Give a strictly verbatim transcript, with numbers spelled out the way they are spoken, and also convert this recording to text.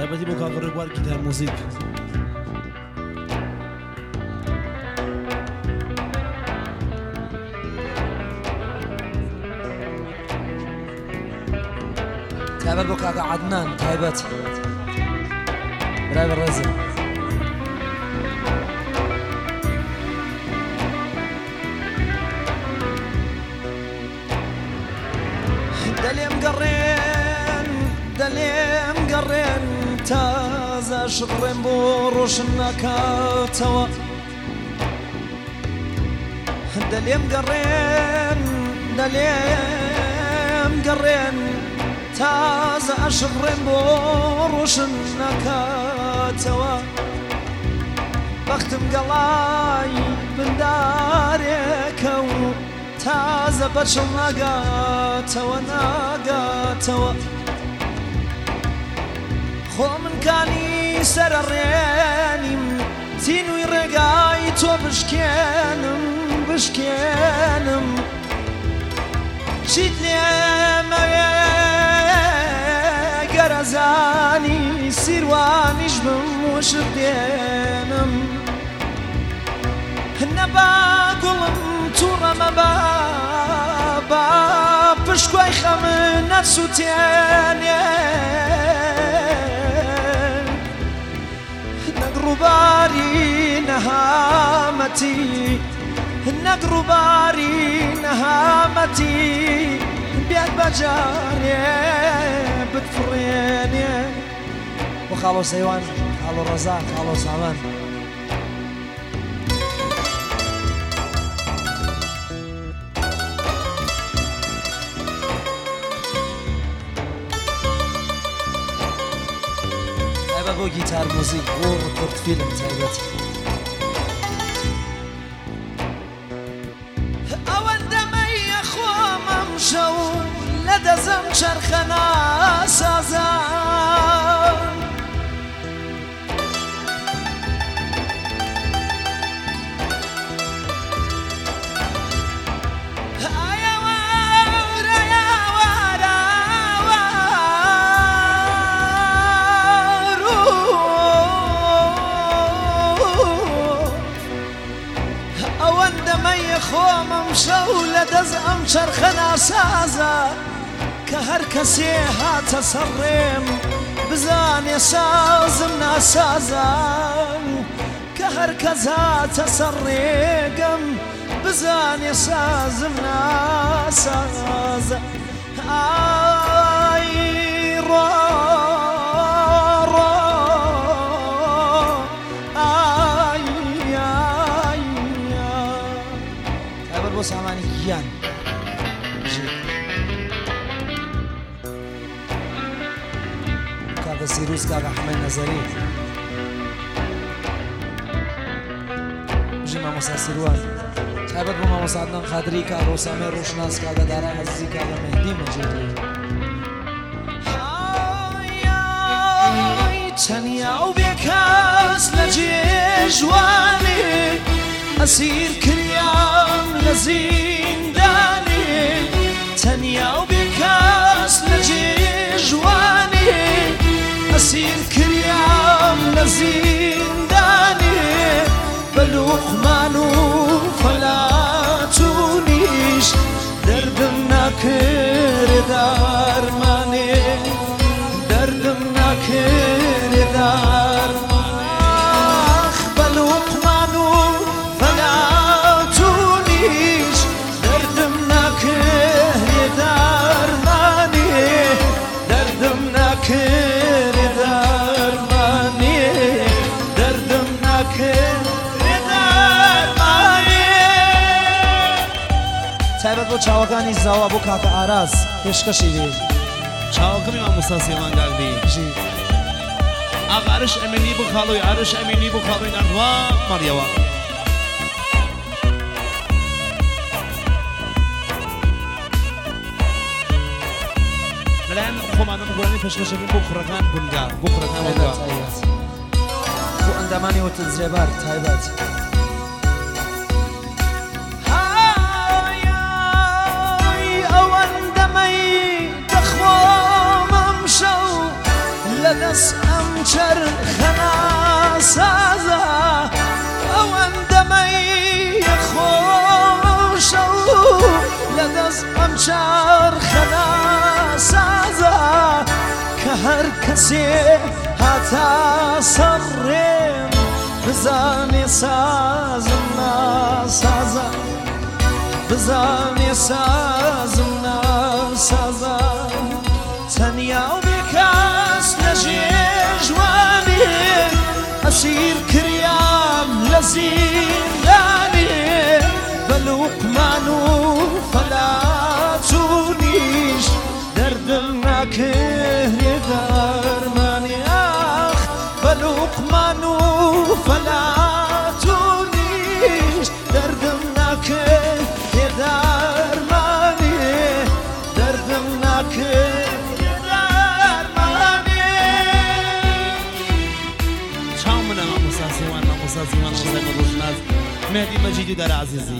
تایبەتی بۆ کاکە ڕێبوار گیتار موزیک تایبەت بۆ کاکە عەدنان تایبەت برای بەڕێزم دەلێم گەڕێن دەلێم گەڕێن تازە شڕێم بۆ ڕۆشن ناکاتەوە دەلێم گەڕێن دەلێم گەڕێن تازە ئەشڕێم بۆ ڕۆشن ناکاتەوە بەختم گەڵای بندارێکە و تازە بەچڵ ناگاتەوە ناگاتەوە خۆ منکانی سەرە ڕێنیم تینوی ڕێگای تۆ بشکێنم بشکێنم چیت لێمەوێ گەرەزانی سیروانیش بم وشت دێنم نەبا گوڵم تووڕەمە بە با پشتکوای خەمن نەسووتێنێ نەک ڕووباری نەهامەتی نەک ڕووباری نەهامەتی بێت بەجارێ بتفڕێنێ بۆ خاڵۆ سەیوان خاڵۆ ڕەزا خاڵۆ سامان تایبەت بۆ گیتار موزیک بۆ ڕکۆرد فیلم تایبەت ئەوەندەمەیە خۆم ئەم شەو لە دەزەم چەرخە ناسازان خۆم ئەم شەو لە دەز ئەم چەرخە ناسازە کە هەر کەسێ هاتە سەڕێم بزانێ سازم ناسازە کە هەر کەس هاتە سەڕێگەم بزانێ سازم ناسازە ئای ڕۆ بۆ سامانی گیان کاکە سیروس کاکە حەمەی نەزەری بژی مامۆستا سیروان تایبەت بۆ مامۆستا عەدنان قادری کاکە ڕۆسامەی ڕۆژناس کاکە دارای عەزیزی کاکە مەهدی مەجیدی تەنیا و بێکەس لە جێژوانێ ئەسیر کریام لە زیندانێ تەنیا و بێکەس لە جێژوانێ ئەسیر کریام لە زیندانێ بە لوقمان و فەلات و نیش دەردم ناکرێ دارمانێ دەردم ناکرێ دارمانێ بە لوقمان و فەلات و نیش دەردم ناکرێ دارمانێ دەردم ناکرێ دارمانێ دەردم ناکرێ دارمانێ تایبەت بۆ چاوەکانی زاوا بۆ کاکە ئاراس پێشکەشی بێ چاوەکەمی مامۆستا سێمان داگدی ئاغا عەرش ئەمینی بۆ خاڵۆی عەرش ئەمینی بۆ خاڵۆی نانوا مەڕیەوە لەلایەن خۆمانە بگوڵانی پێشکەشەکەین بۆ کوڕەکان بونگا بۆ کوڕەکان بونگا بۆ ئەندامانی وەتەجرێبار تایبەت ئەوەندەمەی دەخۆم ئەم شەو لە دەست ئەم چرخەدا سازە کە هەر کەسێ هاتا سەڕێم بزانێ سازم ناسازە بزانێ سازم ناسازە تەنیا و بێکەس لە ژێر ژوانێ ئەسیر کریام لە زیندانێ بە لوقمان و فەلات و نیش دەردم ناکرێ دەرمانی ئاخ بە لوقمان و فەلات و نیش دەردم ناکرێ دەرمانی دەردم ناکرێ دەرمانی چاو منە مامۆستا سێوان مامۆستا سێوان ڕۆژناس مهدی مەجیدی دەرە عەزیزی